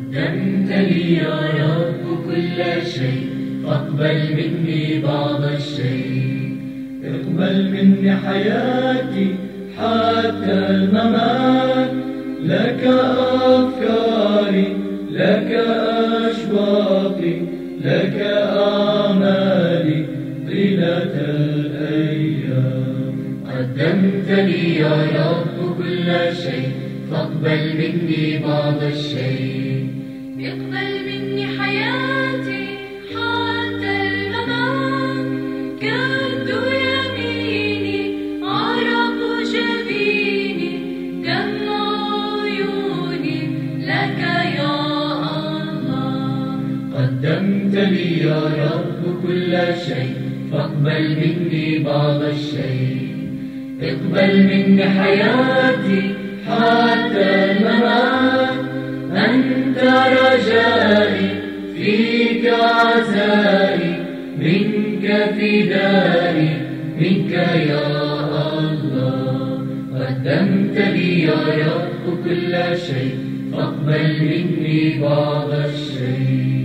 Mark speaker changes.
Speaker 1: قدمت لي يا رب كل شيء، فاقبل مني بعض الشيء.
Speaker 2: اقبل مني حياتي حتى الممات، لك أفكاري، لك أشواقي، لك آمالي طيلة الأيام.
Speaker 1: قدمت لي يا رب كل شيء، فاقبل مني بعض الشيء.
Speaker 3: اقبل مني حياتي حتى الممات، كد يميني عرق جبيني، دمع عيوني لك يا الله.
Speaker 1: قدمت لي يا رب كل شيء، فاقبل مني بعض الشيء. اقبل مني حياتي حتى الممات، أنت رجائي، فيك عزائي، منك فدائي، منك يا الله. قدمت لي يا رب كل شيء، فاقبل مني بعض الشيء.